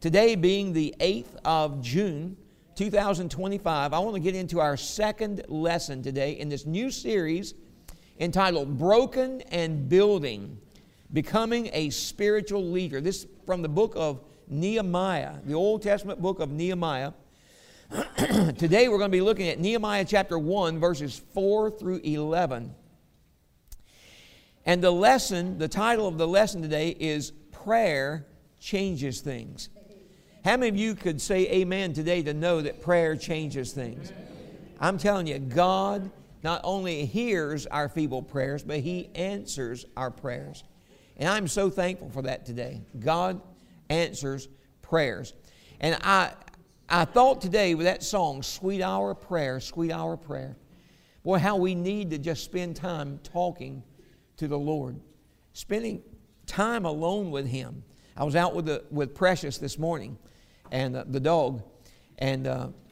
Today being the 8th of June, 2025, I want to get into our second lesson today in this new series entitled Broken and Building, Becoming a Spiritual Leader. This is from the book of Nehemiah, the Old Testament book of Nehemiah. Today we're going to be looking at Nehemiah chapter 1, verses 4 through 11. And the title of the lesson today is Prayer Changes Things. How many of you could say amen today to know that prayer changes things? I'm telling you, God not only hears our feeble prayers, but He answers our prayers. And I'm so thankful for that today. God answers prayers. And I thought today with that song, Sweet Hour of Prayer, Sweet Hour of Prayer, boy, how we need to just spend time talking to the Lord, spending time alone with Him. I was out with Precious this morning, and the dog, and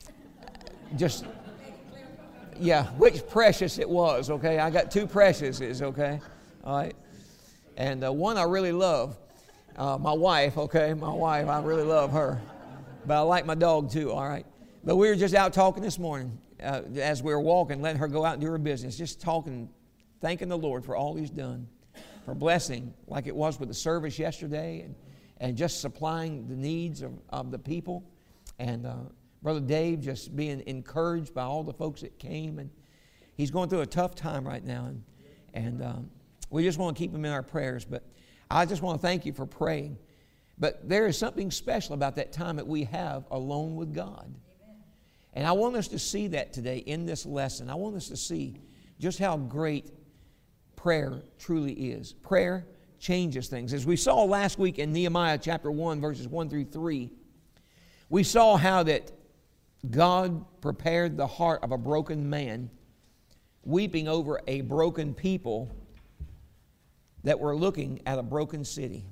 which Precious it was, okay? I got two Preciouses, okay? All right. And one I really love, my wife, okay? My wife, I really love her. But I like my dog too, all right? But we were just out talking this morning as we were walking, letting her go out and do her business, just talking, thanking the Lord for all He's done, for blessing, like it was with the service yesterday, and just supplying the needs of the people. And Brother Dave just being encouraged by all the folks that came. And he's going through a tough time right now. And we just want to keep him in our prayers. But I just want to thank you for praying. But there is something special about that time that we have alone with God. Amen. And I want us to see that today in this lesson. I want us to see just how great prayer truly is. Prayer changes things. As we saw last week in Nehemiah chapter 1, verses 1 through 3, we saw how that God prepared the heart of a broken man, weeping over a broken people that were looking at a broken city.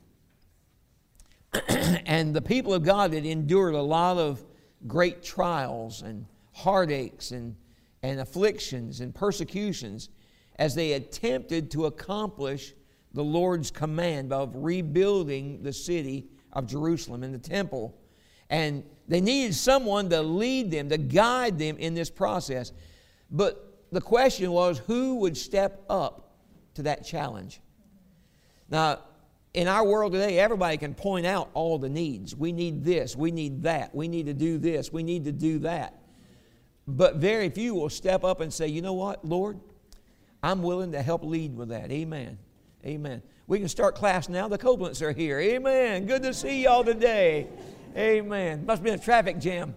And the people of God had endured a lot of great trials and heartaches and afflictions and persecutions as they attempted to accomplish the Lord's command of rebuilding the city of Jerusalem and the temple. And they needed someone to lead them, to guide them in this process. But the question was, who would step up to that challenge? Now, in our world today, everybody can point out all the needs. We need this, we need that, we need to do this, we need to do that. But very few will step up and say, you know what, Lord, I'm willing to help lead with that. Amen. Amen. We can start class now. The Coblents are here. Amen. Good to see y'all today. Amen. Must have been a traffic jam.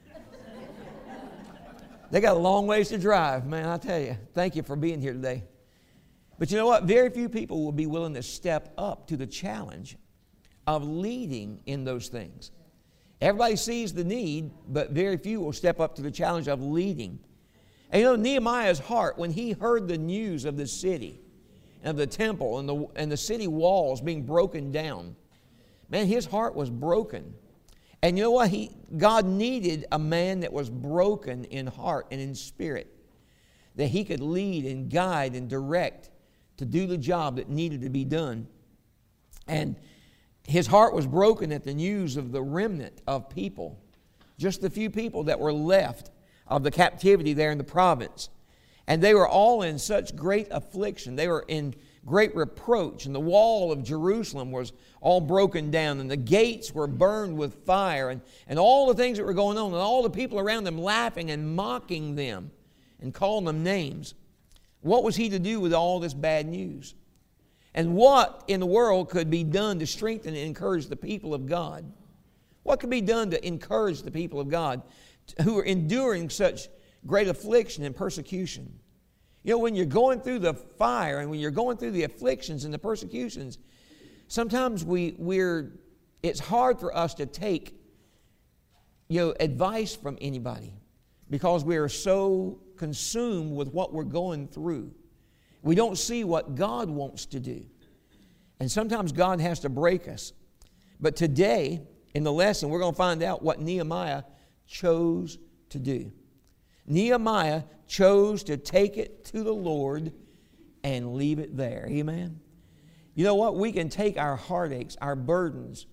They got a long ways to drive, man, I tell you. Thank you for being here today. But you know what? Very few people will be willing to step up to the challenge of leading in those things. Everybody sees the need, but very few will step up to the challenge of leading. And you know, Nehemiah's heart, when he heard the news of the city, of the temple and the city walls being broken down, man, his heart was broken. And you know what? God needed a man that was broken in heart and in spirit, that he could lead and guide and direct to do the job that needed to be done. And his heart was broken at the news of the remnant of people, just the few people that were left of the captivity there in the province. And they were all in such great affliction. They were in great reproach. And the wall of Jerusalem was all broken down. And the gates were burned with fire. And all the things that were going on. And all the people around them laughing and mocking them and calling them names. What was he to do with all this bad news? And what in the world could be done to strengthen and encourage the people of God? What could be done to encourage the people of God who are enduring such great affliction and persecution? You know, when you're going through the fire and when you're going through the afflictions and the persecutions, sometimes it's hard for us to take, advice from anybody because we are so consumed with what we're going through. We don't see what God wants to do. And sometimes God has to break us. But today, in the lesson, we're going to find out what Nehemiah chose to do. Nehemiah chose to take it to the Lord and leave it there. Amen? You know what? We can take our heartaches, our burdens,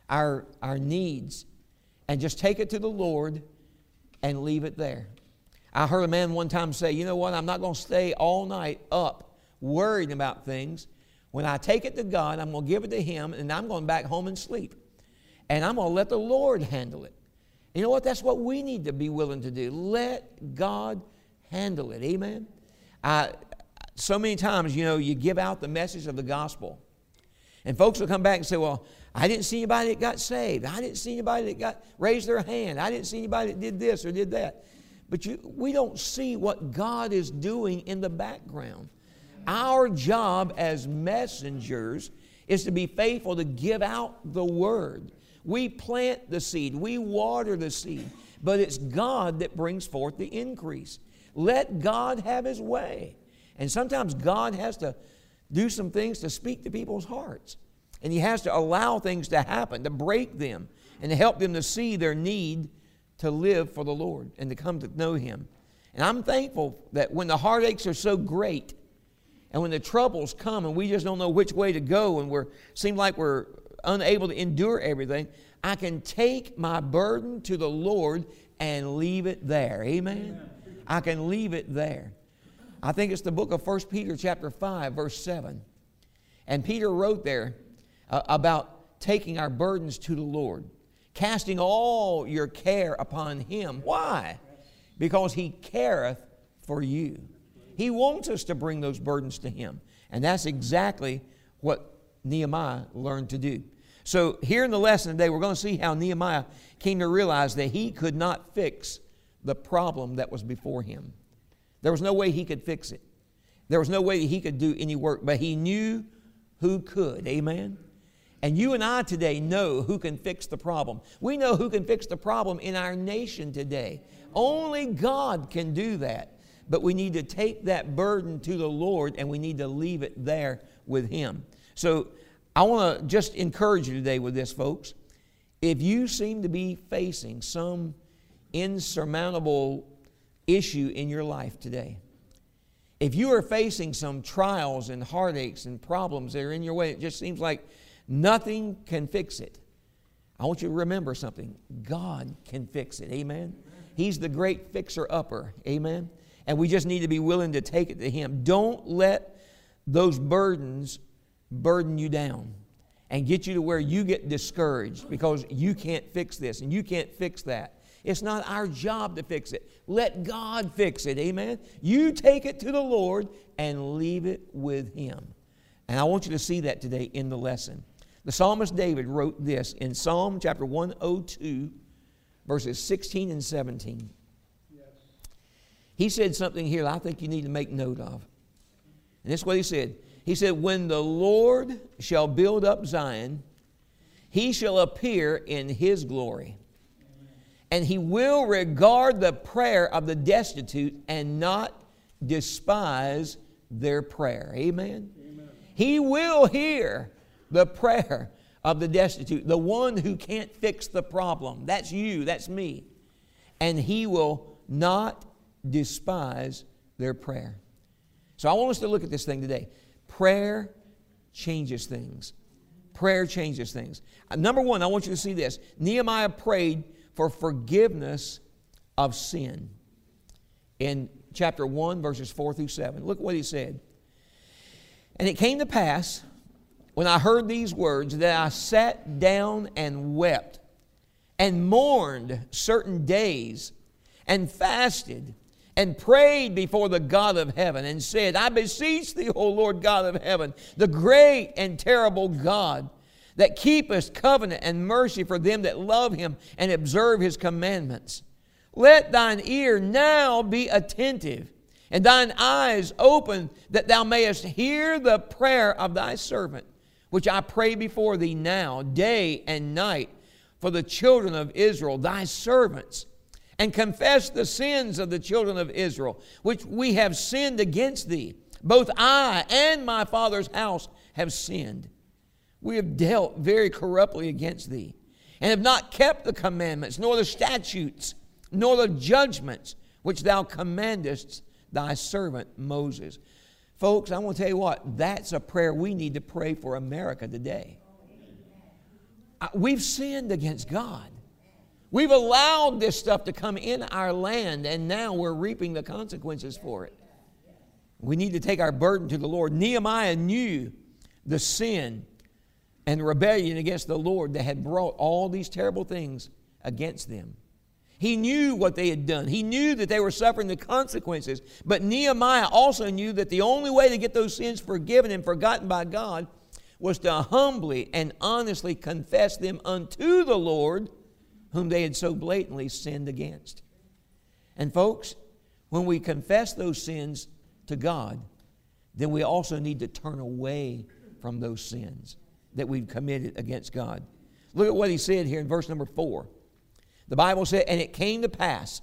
our needs, and just take it to the Lord and leave it there. I heard a man one time say, you know what, I'm not going to stay all night up worrying about things. When I take it to God, I'm going to give it to Him, and I'm going back home and sleep. And I'm going to let the Lord handle it. You know what? That's what we need to be willing to do. Let God handle it. Amen? So many times, you give out the message of the gospel. And folks will come back and say, well, I didn't see anybody that got saved. I didn't see anybody that raised their hand. I didn't see anybody that did this or did that. But we don't see what God is doing in the background. Our job as messengers is to be faithful to give out the word. We plant the seed. We water the seed. But it's God that brings forth the increase. Let God have His way. And sometimes God has to do some things to speak to people's hearts. And He has to allow things to happen, to break them, and to help them to see their need to live for the Lord and to come to know Him. And I'm thankful that when the heartaches are so great and when the troubles come and we just don't know which way to go and seem like we're unable to endure everything, I can take my burden to the Lord and leave it there. Amen? I can leave it there. I think it's the book of 1 Peter chapter 5, verse 7. And Peter wrote there about taking our burdens to the Lord. Casting all your care upon Him. Why? Because He careth for you. He wants us to bring those burdens to Him. And that's exactly what Nehemiah learned to do. So here in the lesson today, we're going to see how Nehemiah came to realize that he could not fix the problem that was before him. There was no way he could fix it. There was no way that he could do any work, but he knew who could. Amen? And you and I today know who can fix the problem. We know who can fix the problem in our nation today. Only God can do that. But we need to take that burden to the Lord and we need to leave it there with Him. So I want to just encourage you today with this, folks. If you seem to be facing some insurmountable issue in your life today, if you are facing some trials and heartaches and problems that are in your way, it just seems like nothing can fix it. I want you to remember something. God can fix it. Amen? He's the great fixer-upper. Amen? And we just need to be willing to take it to Him. Don't let those burdens burden you down and get you to where you get discouraged because you can't fix this and you can't fix that. It's not our job to fix it. Let God fix it. Amen? You take it to the Lord and leave it with Him. And I want you to see that today in the lesson. The psalmist David wrote this in Psalm chapter 102, verses 16 and 17. Yes. He said something here that I think you need to make note of. And this is what he said. He said, when the Lord shall build up Zion, He shall appear in His glory. And He will regard the prayer of the destitute and not despise their prayer. Amen? Amen. He will hear the prayer of the destitute, the one who can't fix the problem. That's you, that's me. And He will not despise their prayer. So I want us to look at this thing today. Prayer changes things. Prayer changes things. Number one, I want you to see this. Nehemiah prayed for forgiveness of sin. In chapter 1, verses 4 through 7. Look what he said. And it came to pass, when I heard these words, that I sat down and wept, and mourned certain days, and fasted, and prayed before the God of heaven, and said, I beseech Thee, O Lord God of heaven, the great and terrible God, that keepeth covenant and mercy for them that love Him and observe His commandments. Let Thine ear now be attentive, and Thine eyes open, that Thou mayest hear the prayer of Thy servant, which I pray before Thee now, day and night, for the children of Israel, Thy servants, and confess the sins of the children of Israel, which we have sinned against Thee. Both I and my father's house have sinned. We have dealt very corruptly against Thee, and have not kept the commandments, nor the statutes, nor the judgments, which Thou commandest Thy servant Moses. Folks, I want to tell you what, that's a prayer we need to pray for America today. we've sinned against God. We've allowed this stuff to come in our land, and now we're reaping the consequences for it. We need to take our burden to the Lord. Nehemiah knew the sin and rebellion against the Lord that had brought all these terrible things against them. He knew what they had done. He knew that they were suffering the consequences. But Nehemiah also knew that the only way to get those sins forgiven and forgotten by God was to humbly and honestly confess them unto the Lord, whom they had so blatantly sinned against. And folks, when we confess those sins to God, then we also need to turn away from those sins that we've committed against God. Look at what he said here in verse number 4. The Bible said, and it came to pass,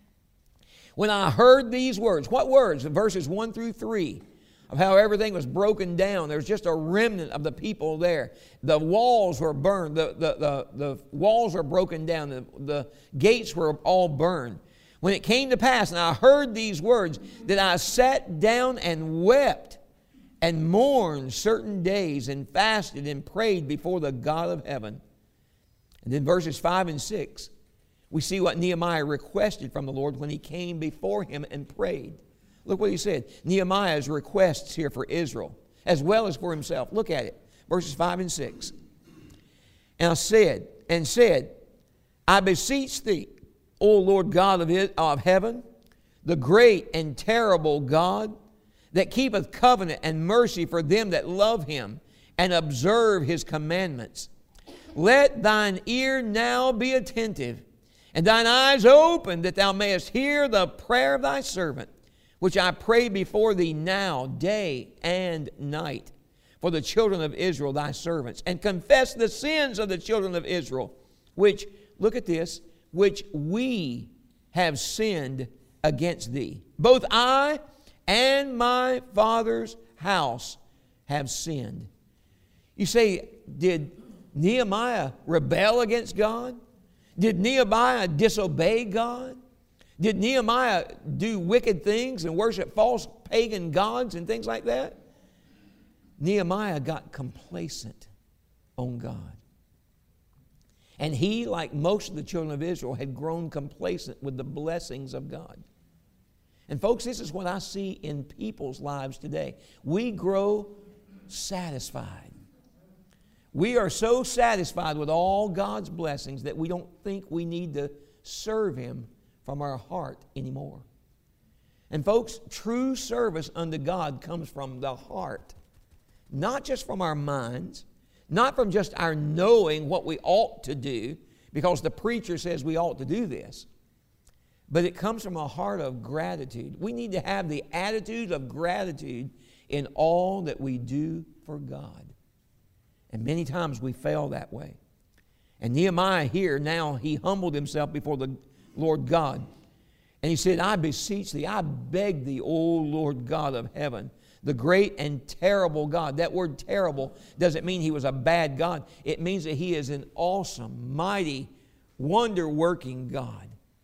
when I heard these words. What words? Verses 1 through 3. Of how everything was broken down. There's just a remnant of the people there. The walls were burned. The walls were broken down. The gates were all burned. When it came to pass, and I heard these words, that I sat down and wept and mourned certain days and fasted and prayed before the God of heaven. And then verses 5 and 6, we see what Nehemiah requested from the Lord when he came before him and prayed. Look what he said. Nehemiah's requests here for Israel, as well as for himself. Look at it. Verses 5 and 6. And I said, I beseech thee, O Lord God of heaven, the great and terrible God, that keepeth covenant and mercy for them that love him and observe his commandments. Let thine ear now be attentive, and thine eyes open, that thou mayest hear the prayer of thy servant, which I pray before thee now, day and night, for the children of Israel, thy servants, and confess the sins of the children of Israel, which, look at this, which we have sinned against thee. Both I and my father's house have sinned. You say, did Nehemiah rebel against God? Did Nehemiah disobey God? Did Nehemiah do wicked things and worship false pagan gods and things like that? Nehemiah got complacent on God. And he, like most of the children of Israel, had grown complacent with the blessings of God. And folks, this is what I see in people's lives today. We grow satisfied. We are so satisfied with all God's blessings that we don't think we need to serve him from our heart anymore. And folks, true service unto God comes from the heart, not just from our minds, not from just our knowing what we ought to do, because the preacher says we ought to do this, but it comes from a heart of gratitude. We need to have the attitude of gratitude in all that we do for God. And many times we fail that way. And Nehemiah here, now he humbled himself before the Lord God. And he said, I beseech thee, I beg thee, O Lord God of heaven, the great and terrible God. That word terrible doesn't mean he was a bad God. It means that he is an awesome, mighty, wonder-working God.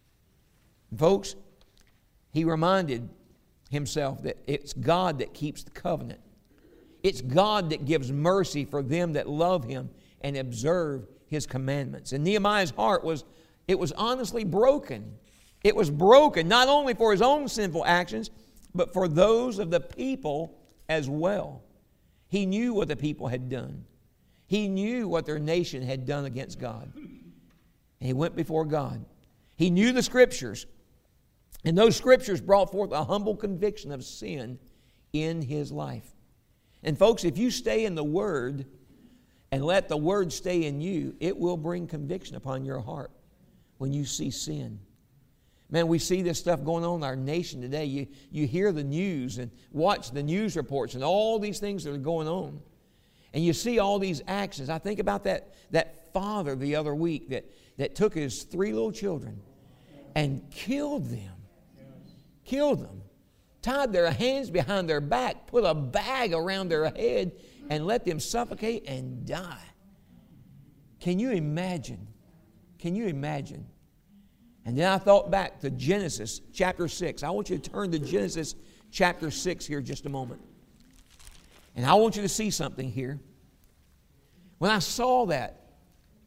Folks, he reminded himself that it's God that keeps the covenant. It's God that gives mercy for them that love him and observe his commandments. And Nehemiah's heart was honestly broken. It was broken not only for his own sinful actions, but for those of the people as well. He knew what the people had done. He knew what their nation had done against God. And he went before God. He knew the Scriptures. And those Scriptures brought forth a humble conviction of sin in his life. And folks, if you stay in the Word and let the Word stay in you, it will bring conviction upon your heart when you see sin. Man, we see this stuff going on in our nation today. You hear the news and watch the news reports and all these things that are going on. And you see all these actions. I think about that father the other week that took his 3 little children and killed them. Killed them. Tied their hands behind their back, put a bag around their head, and let them suffocate and die. Can you imagine? Can you imagine? And then I thought back to Genesis chapter 6. I want you to turn to Genesis chapter 6 here just a moment. And I want you to see something here. When I saw that,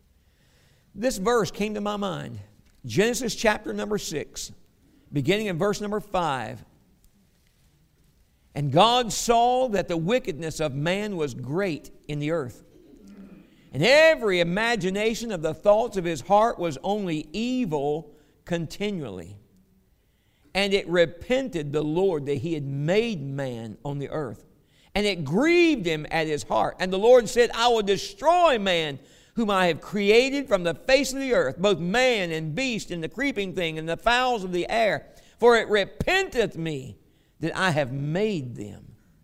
This verse came to my mind. Genesis chapter number 6, beginning in verse number 5. And God saw that the wickedness of man was great in the earth, and every imagination of the thoughts of his heart was only evil continually. And it repented the Lord that he had made man on the earth. And it grieved him at his heart. And the Lord said, I will destroy man whom I have created from the face of the earth, both man and beast and the creeping thing and the fowls of the air. For it repenteth me that I have made them.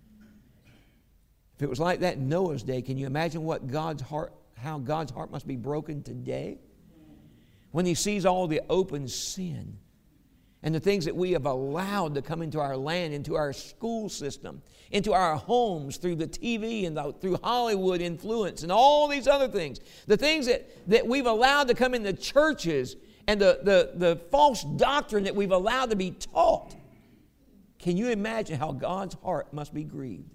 If it was like that in Noah's day, can you imagine how God's heart must be broken today? When he sees all the open sin and the things that we have allowed to come into our land, into our school system, into our homes through the TV and through Hollywood influence and all these other things. The things that we've allowed to come into churches and the false doctrine that we've allowed to be taught. Can you imagine how God's heart must be grieved?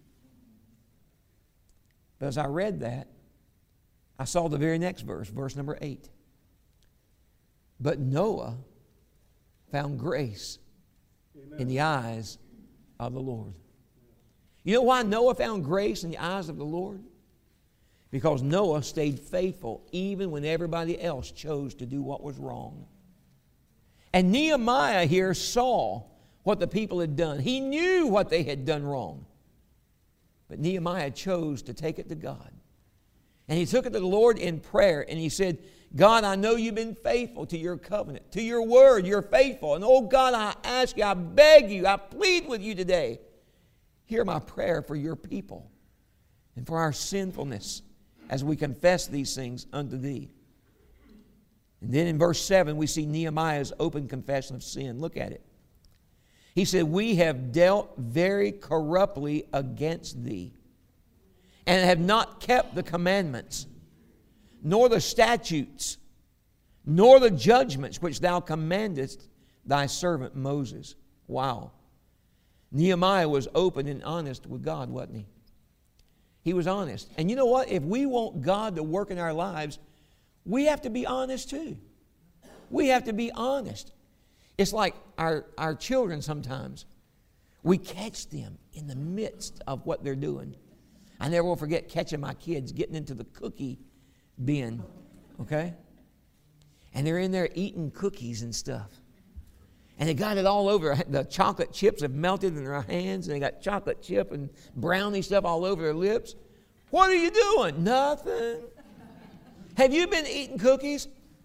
But as I read that, I saw the very next verse, verse number 8. But Noah found grace in the eyes of the Lord. You know why Noah found grace in the eyes of the Lord? Because Noah stayed faithful even when everybody else chose to do what was wrong. And Nehemiah here saw what the people had done. He knew what they had done wrong. But Nehemiah chose to take it to God. And he took it to the Lord in prayer, and he said, God, I know you've been faithful to your covenant, to your word. You're faithful. And oh God, I ask you, I beg you, I plead with you today. Hear my prayer for your people and for our sinfulness as we confess these things unto thee. And then in verse 7, we see Nehemiah's open confession of sin. Look at it. He said, we have dealt very corruptly against thee, and have not kept the commandments, nor the statutes, nor the judgments which thou commandest thy servant Moses. Wow. Nehemiah was open and honest with God, wasn't he? He was honest. And you know what? If we want God to work in our lives, we have to be honest too. We have to be honest. It's like our children sometimes. We catch them in the midst of what they're doing. I never will forget catching my kids getting into the cookie bin, okay? And they're in there eating cookies and stuff. And they got it all over. The chocolate chips have melted in their hands, and they got chocolate chip and brownie stuff all over their lips. What are you doing? Nothing. Have you been eating cookies?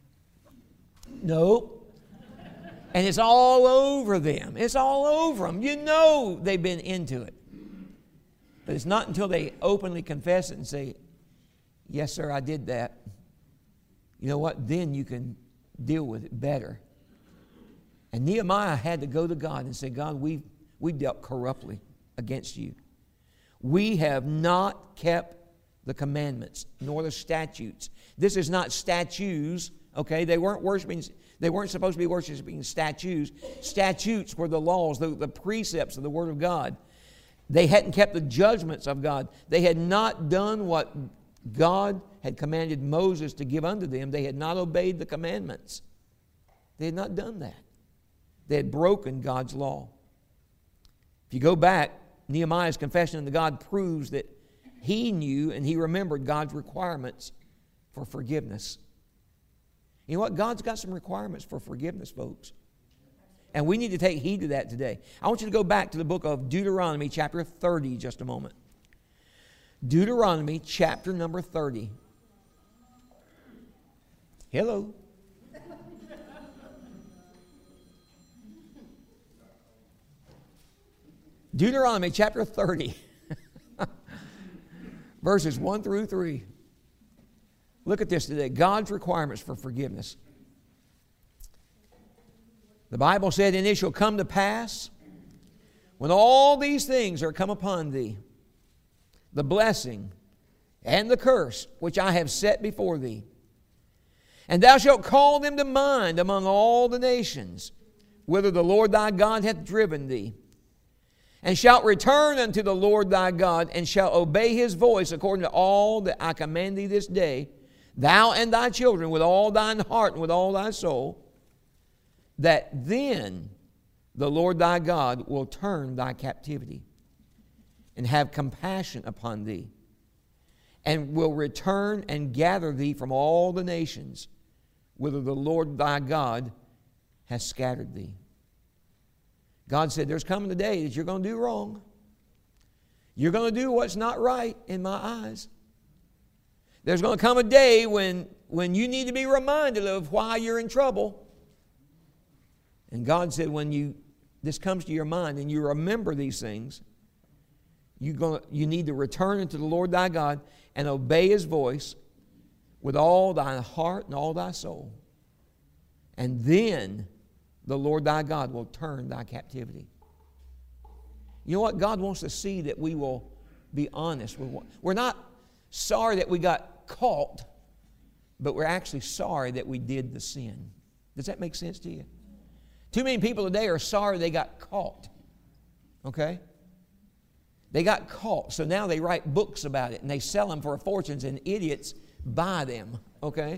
Nope. And it's all over them. It's all over them. You know they've been into it. But it's not until they openly confess it and say, yes, sir, I did that. You know what? Then you can deal with it better. And Nehemiah had to go to God and say, God, we've dealt corruptly against you. We have not kept the commandments nor the statutes. This is not statues, okay? They weren't supposed to be worshiping statues. Statutes were the laws, the precepts of the Word of God. They hadn't kept the judgments of God. They had not done what God had commanded Moses to give unto them. They had not obeyed the commandments. They had not done that. They had broken God's law. If you go back, Nehemiah's confession unto God proves that he knew and he remembered God's requirements for forgiveness. You know what? God's got some requirements for forgiveness, folks. And we need to take heed to that today. I want you to go back to the book of Deuteronomy chapter 30 just a moment. Deuteronomy chapter number 30. Hello. Deuteronomy chapter 30. Verses 1 through 3. Look at this today. God's requirements for forgiveness. The Bible said, and it shall come to pass, when all these things are come upon thee, the blessing and the curse which I have set before thee, and thou shalt call them to mind among all the nations, whither the Lord thy God hath driven thee, and shalt return unto the Lord thy God, and shalt obey his voice according to all that I command thee this day, thou and thy children, with all thine heart and with all thy soul, that then the Lord thy God will turn thy captivity and have compassion upon thee, and will return and gather thee from all the nations whither the Lord thy God has scattered thee. God said, there's coming a day that you're going to do wrong. You're going to do what's not right in my eyes. There's going to come a day when you need to be reminded of why you're in trouble. And God said, when this comes to your mind and you remember these things, you need to return unto the Lord thy God and obey His voice with all thy heart and all thy soul. And then the Lord thy God will turn thy captivity. You know what? God wants to see that we will be honest. We're not sorry that we got caught, but we're actually sorry that we did the sin. Does that make sense to you? Too many people today are sorry they got caught. Okay? They got caught, so now they write books about it and they sell them for fortunes, and idiots buy them. Okay?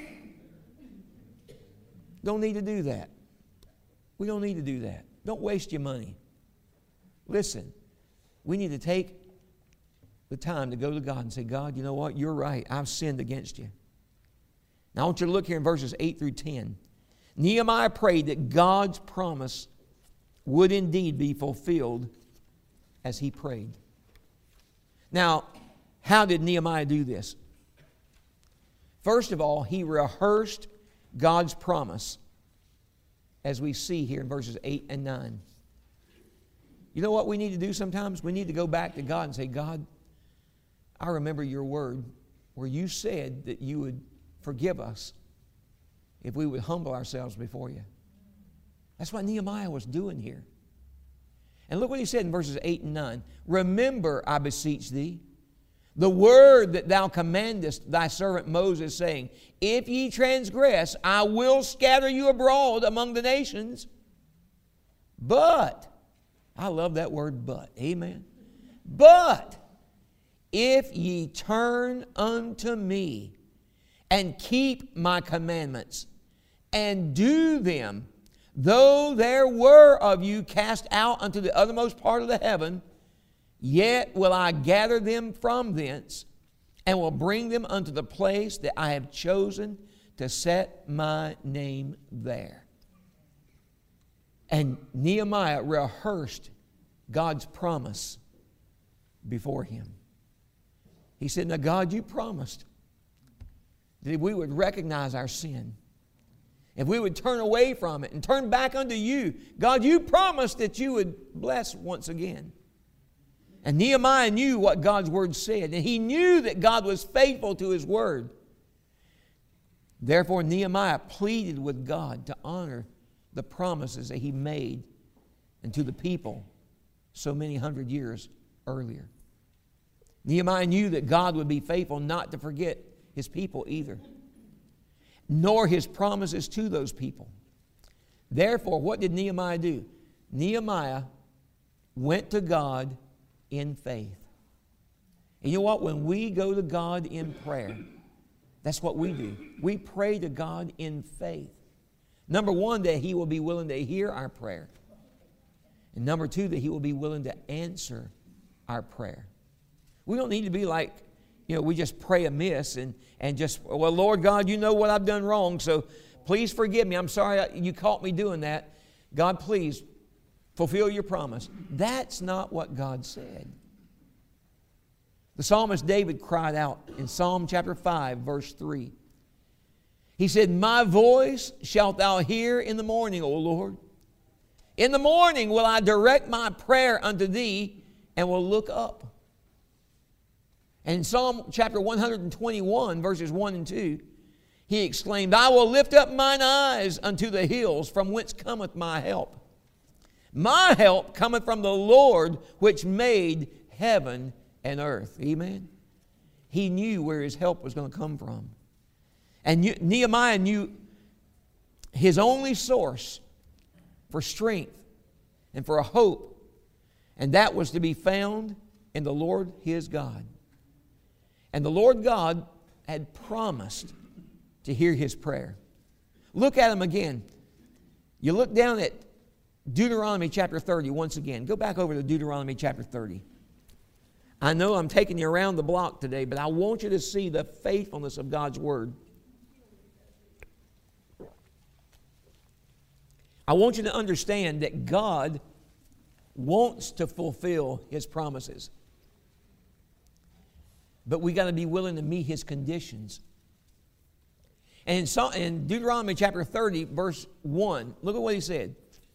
Don't need to do that. We don't need to do that. Don't waste your money. Listen, we need to take the time to go to God and say, God, you know what? You're right. I've sinned against you. Now I want you to look here in verses 8 through 10. Nehemiah prayed that God's promise would indeed be fulfilled as he prayed. Now, how did Nehemiah do this? First of all, he rehearsed God's promise, as we see here in verses 8 and 9. You know what we need to do sometimes? We need to go back to God and say, God, I remember your word where you said that you would forgive us if we would humble ourselves before you. That's what Nehemiah was doing here. And look what he said in verses 8 and 9. Remember, I beseech thee, the word that thou commandest thy servant Moses, saying, if ye transgress, I will scatter you abroad among the nations. But, I love that word but, amen. But, if ye turn unto me and keep my commandments and do them, though there were of you cast out unto the uttermost part of the heaven, yet will I gather them from thence, and will bring them unto the place that I have chosen to set my name there. And Nehemiah rehearsed God's promise before him. He said, now God, you promised that if we would recognize our sin, if we would turn away from it and turn back unto you, God, you promised that you would bless once again. And Nehemiah knew what God's word said, and he knew that God was faithful to his word. Therefore, Nehemiah pleaded with God to honor the promises that he made and to the people so many hundred years earlier. Nehemiah knew that God would be faithful not to forget his people either, nor his promises to those people. Therefore, what did Nehemiah do? Nehemiah went to God in faith. And you know what? When we go to God in prayer, that's what we do. We pray to God in faith. Number one, that He will be willing to hear our prayer. And number two, that He will be willing to answer our prayer. We don't need to be like, we just pray amiss and just, well, Lord God, you know what I've done wrong, so please forgive me. I'm sorry you caught me doing that. God, please fulfill your promise. That's not what God said. The psalmist David cried out in Psalm chapter 5, verse 3. He said, my voice shalt thou hear in the morning, O Lord. In the morning will I direct my prayer unto thee and will look up. And in Psalm chapter 121, verses 1 and 2, he exclaimed, I will lift up mine eyes unto the hills, from whence cometh my help. My help cometh from the Lord, which made heaven and earth. Amen? He knew where his help was going to come from. And Nehemiah knew his only source for strength and for a hope, and that was to be found in the Lord his God. And the Lord God had promised to hear his prayer. Look at him again. You look down at Deuteronomy chapter 30 once again. Go back over to Deuteronomy chapter 30. I know I'm taking you around the block today, but I want you to see the faithfulness of God's Word. I want you to understand that God wants to fulfill His promises. But we got to be willing to meet His conditions. And in Deuteronomy chapter 30, verse 1, look at what he said.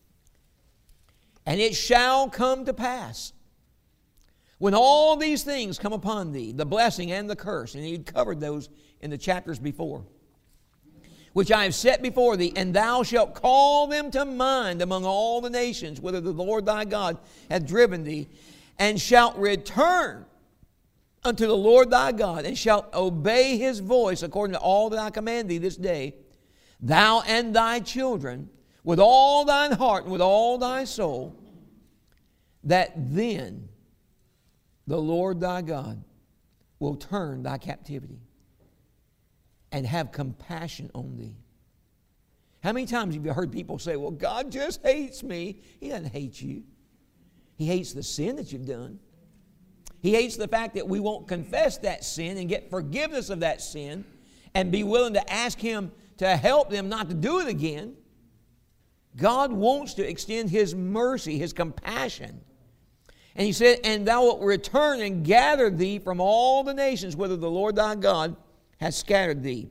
And it shall come to pass, when all these things come upon thee, the blessing and the curse, and he covered those in the chapters before, which I have set before thee, and thou shalt call them to mind among all the nations, whither the Lord thy God hath driven thee, and shalt return unto the Lord thy God, and shalt obey His voice according to all that I command thee this day, thou and thy children, with all thine heart and with all thy soul, that then the Lord thy God will turn thy captivity and have compassion on thee. How many times have you heard people say, well, God just hates me? He doesn't hate you. He hates the sin that you've done. He hates the fact that we won't confess that sin and get forgiveness of that sin and be willing to ask Him to help them not to do it again. God wants to extend His mercy, His compassion. And He said, and thou wilt return and gather thee from all the nations whither the Lord thy God hath scattered thee.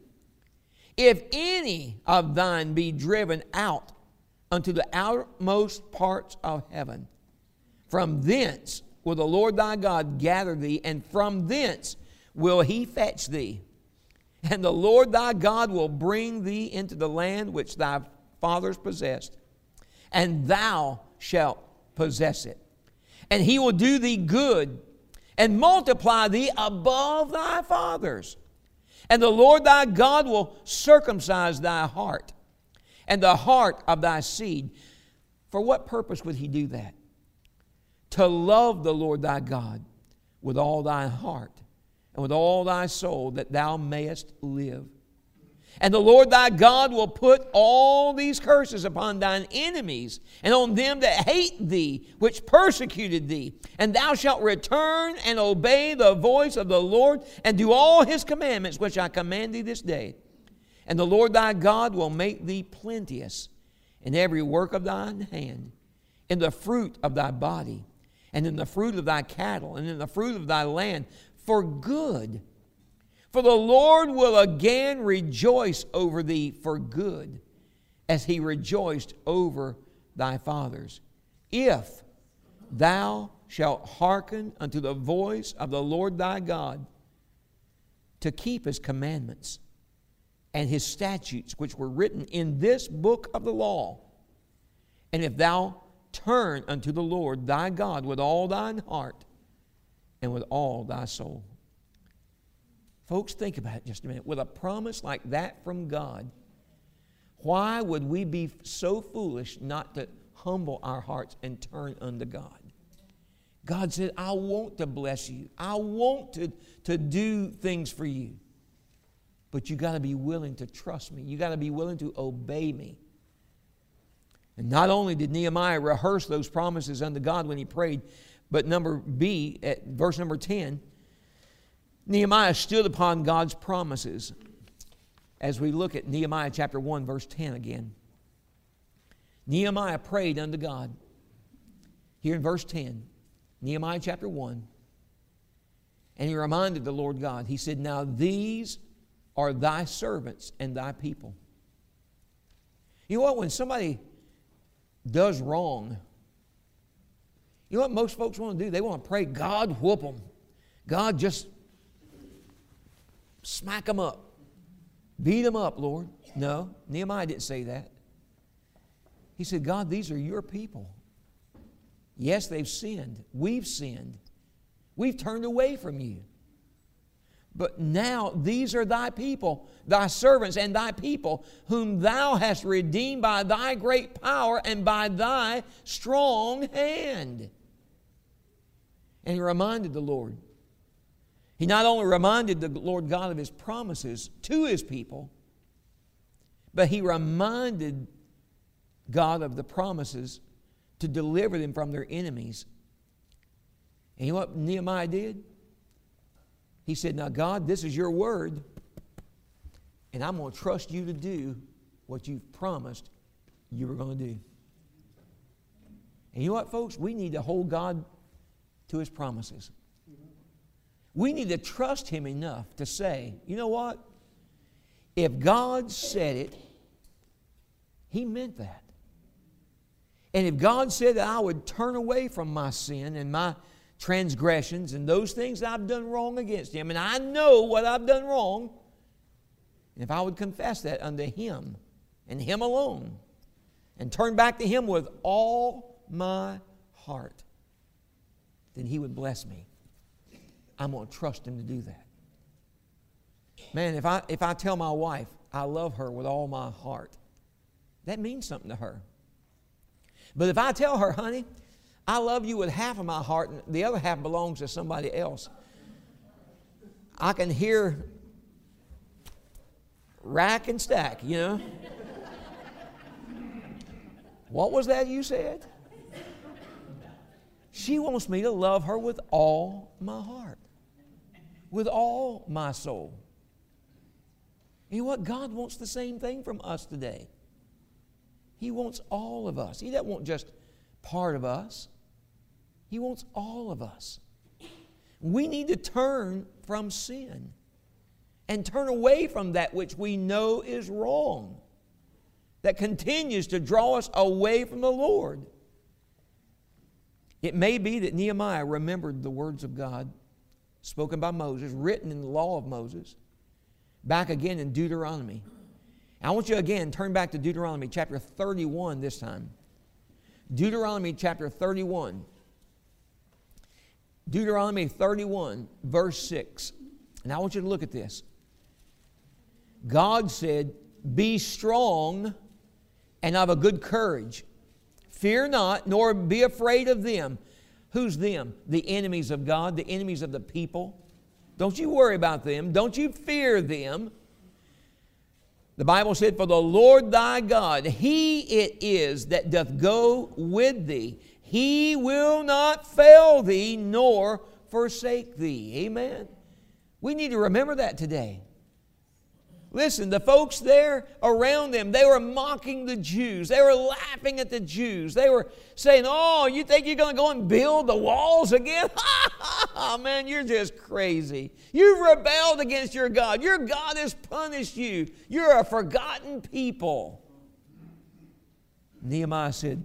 If any of thine be driven out unto the outermost parts of heaven, from thence will the Lord thy God gather thee, and from thence will He fetch thee. And the Lord thy God will bring thee into the land which thy fathers possessed, and thou shalt possess it. And He will do thee good, and multiply thee above thy fathers. And the Lord thy God will circumcise thy heart, and the heart of thy seed. For what purpose would He do that? To love the Lord thy God with all thy heart and with all thy soul, that thou mayest live. And the Lord thy God will put all these curses upon thine enemies and on them that hate thee, which persecuted thee. And thou shalt return and obey the voice of the Lord, and do all His commandments which I command thee this day. And the Lord thy God will make thee plenteous in every work of thine hand, in the fruit of thy body, and in the fruit of thy cattle, and in the fruit of thy land, for good. For the Lord will again rejoice over thee for good, as He rejoiced over thy fathers, if thou shalt hearken unto the voice of the Lord thy God, to keep His commandments and His statutes, which were written in this book of the law. And if thou turn unto the Lord thy God with all thine heart and with all thy soul. Folks, think about it just a minute. With a promise like that from God, why would we be so foolish not to humble our hearts and turn unto God? God said, I want to bless you. I want to do things for you. But you got to be willing to trust me. You got to be willing to obey me. And not only did Nehemiah rehearse those promises unto God when he prayed, but number B, at verse number 10, Nehemiah stood upon God's promises. As we look at Nehemiah chapter 1, verse 10 again. Nehemiah prayed unto God. Here in verse 10, Nehemiah chapter 1. And he reminded the Lord God, he said, now these are thy servants and thy people. You know what? When somebody does wrong, you know what most folks want to do? They want to pray, God whoop them. God just smack them up. Beat them up, Lord. No, Nehemiah didn't say that. He said, God, these are your people. Yes, they've sinned. We've sinned. We've turned away from you. But now these are thy people, thy servants and thy people, whom thou hast redeemed by thy great power and by thy strong hand. And he reminded the Lord. He not only reminded the Lord God of His promises to His people, but he reminded God of the promises to deliver them from their enemies. And you know what Nehemiah did? He said, now God, this is your word, and I'm going to trust you to do what you've promised you were going to do. And you know what, folks? We need to hold God to His promises. We need to trust Him enough to say, you know what? If God said it, He meant that. And if God said that I would turn away from my sin and my transgressions and those things that I've done wrong against Him, and I know what I've done wrong, and if I would confess that unto Him and Him alone, and turn back to Him with all my heart, then He would bless me. I'm going to trust Him to do that. Man, if I tell my wife I love her with all my heart, that means something to her. But if I tell her, honey, I love you with half of my heart and the other half belongs to somebody else, I can hear rack and stack, you know. What was that you said? She wants me to love her with all my heart, with all my soul. You know what? God wants the same thing from us today. He wants all of us. He doesn't want just part of us. He wants all of us. We need to turn from sin and turn away from that which we know is wrong, that continues to draw us away from the Lord. It may be that Nehemiah remembered the words of God spoken by Moses, written in the law of Moses, back again in Deuteronomy. I want you again, turn back to Deuteronomy chapter 31 this time. Deuteronomy chapter 31. Deuteronomy 31, verse 6. And I want you to look at this. God said, be strong and of a good courage. Fear not, nor be afraid of them. Who's them? The enemies of God, the enemies of the people. Don't you worry about them. Don't you fear them. The Bible said, for the Lord thy God, He it is that doth go with thee. He will not fail thee, nor forsake thee. Amen. We need to remember that today. Listen, the folks there around them, they were mocking the Jews. They were laughing at the Jews. They were saying, oh, you think you're going to go and build the walls again? Oh, man, you're just crazy. You've rebelled against your God. Your God has punished you. You're a forgotten people. Nehemiah said,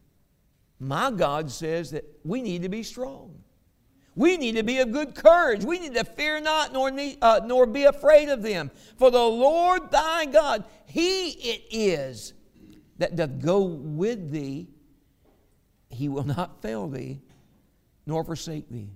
my God says that we need to be strong. We need to be of good courage. We need to fear not, nor be afraid of them. For the Lord thy God, He it is that doth go with thee. He will not fail thee, nor forsake thee.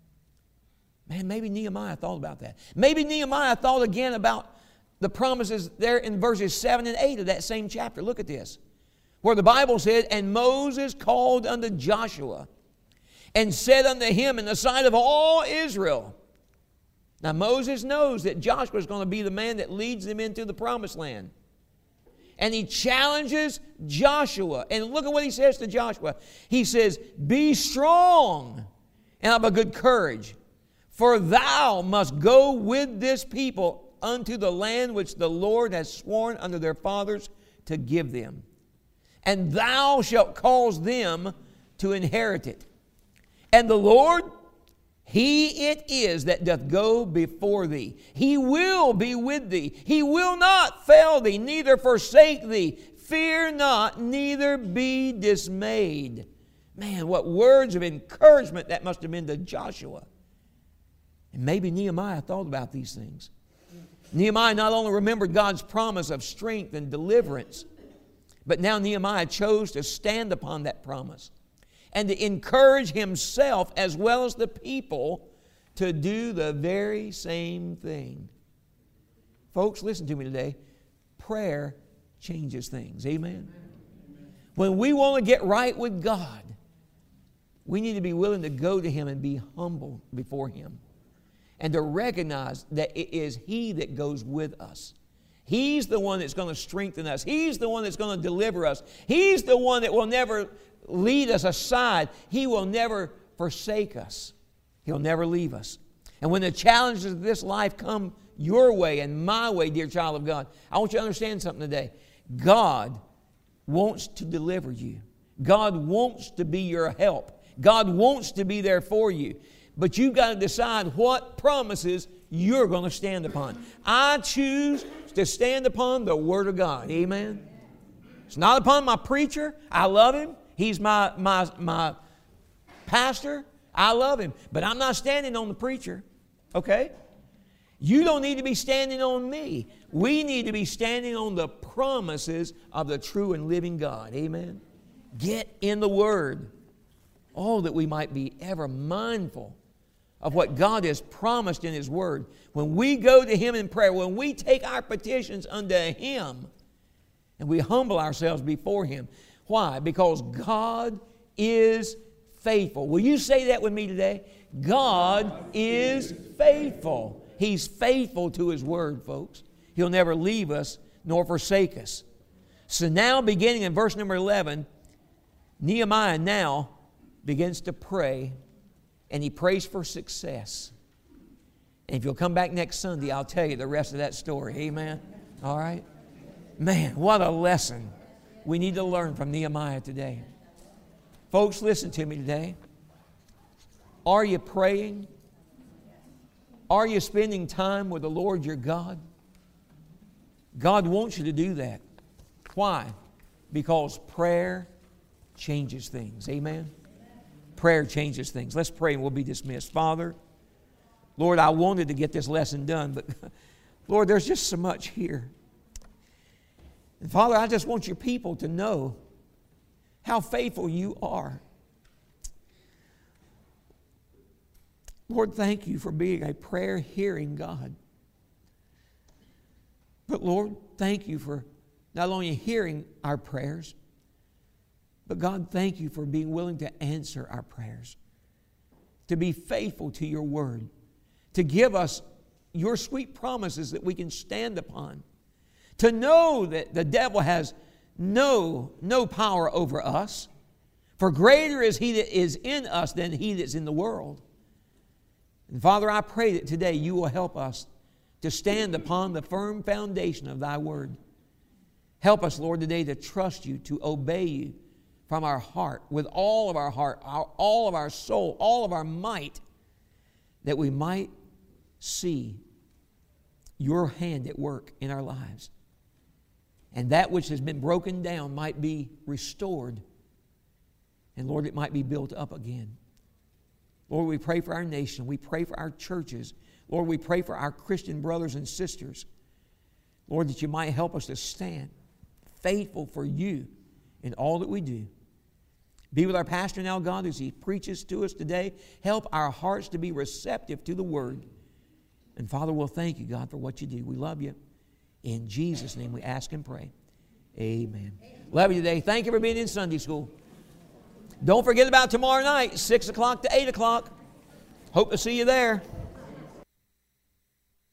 Man, maybe Nehemiah thought about that. Maybe Nehemiah thought again about the promises there in verses 7 and 8 of that same chapter. Look at this. Where the Bible said, and Moses called unto Joshua, and said unto him in the sight of all Israel. Now Moses knows that Joshua is going to be the man that leads them into the promised land. And he challenges Joshua. And look at what he says to Joshua. He says, be strong and of a good courage, for thou must go with this people unto the land which the Lord has sworn unto their fathers to give them. And thou shalt cause them to inherit it. And the Lord, He it is that doth go before thee. He will be with thee. He will not fail thee, neither forsake thee. Fear not, neither be dismayed. Man, what words of encouragement that must have been to Joshua. And maybe Nehemiah thought about these things. Nehemiah not only remembered God's promise of strength and deliverance, but now Nehemiah chose to stand upon that promise and to encourage himself as well as the people to do the very same thing. Folks, listen to me today. Prayer changes things. Amen? When we want to get right with God, we need to be willing to go to Him and be humble before Him. and to recognize that it is He that goes with us. He's the one that's going to strengthen us. He's the one that's going to deliver us. He's the one that will never lead us aside. He will never forsake us. He'll never leave us. And when the challenges of this life come your way and my way, dear child of God, I want you to understand something today. God wants to deliver you. God wants to be your help. God wants to be there for you. But you've got to decide what promises you're going to stand upon. I choose to stand upon the Word of God. Amen. It's not upon my preacher. I love him. He's my pastor. I love him. But I'm not standing on the preacher. Okay? You don't need to be standing on me. We need to be standing on the promises of the true and living God. Amen. Get in the Word. Oh, that we might be ever mindful of what God has promised in His Word. When we go to Him in prayer, when we take our petitions unto Him, and we humble ourselves before Him. Why? Because God is faithful. Will you say that with me today? God is faithful. He's faithful to His Word, folks. He'll never leave us nor forsake us. So now, beginning in verse number 11, Nehemiah now begins to pray, and he prays for success. And if you'll come back next Sunday, I'll tell you the rest of that story. Amen? All right? Man, what a lesson we need to learn from Nehemiah today. Folks, listen to me today. Are you praying? Are you spending time with the Lord your God? God wants you to do that. Why? Because prayer changes things. Amen? Prayer changes things. Let's pray and we'll be dismissed. Father, Lord, I wanted to get this lesson done, but Lord, there's just so much here. And Father, I just want your people to know how faithful you are. Lord, thank you for being a prayer-hearing God. But Lord, thank you for not only hearing our prayers, but God, thank you for being willing to answer our prayers, to be faithful to your word, to give us your sweet promises that we can stand upon, to know that the devil has no power over us, for greater is he that is in us than he that's in the world. And Father, I pray that today you will help us to stand upon the firm foundation of thy word. Help us, Lord, today to trust you, to obey you from our heart, with all of our heart, all of our soul, all of our might, that we might see your hand at work in our lives. And that which has been broken down might be restored. And Lord, it might be built up again. Lord, we pray for our nation. We pray for our churches. Lord, we pray for our Christian brothers and sisters. Lord, that you might help us to stand faithful for you in all that we do. Be with our pastor now, God, as he preaches to us today. Help our hearts to be receptive to the word. And Father, we'll thank you, God, for what you do. We love you. In Jesus' name we ask and pray. Amen. Love you today. Thank you for being in Sunday school. Don't forget about tomorrow night, 6 o'clock to 8 o'clock. Hope to see you there.